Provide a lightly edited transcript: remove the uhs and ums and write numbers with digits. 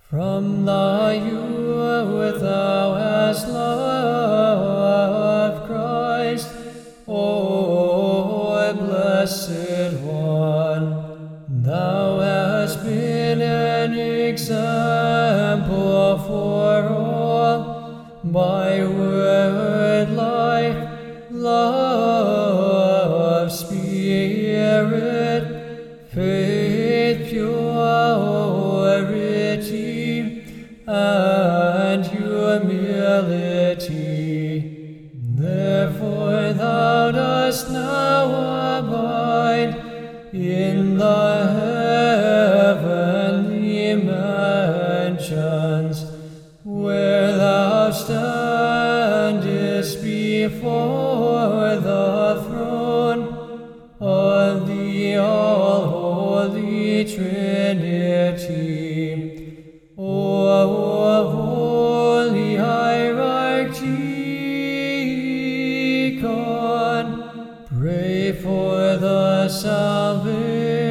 From thy youth thou hast loved Christ, O blessed one. Thou hast been an example for all, by word, life, love, spirit, faith, purity, and humility. Therefore thou dost now abide in the heavenly mansions, where thou standest before the throne of the all-holy Trinity. O holy hierarchy, God, pray for the salvation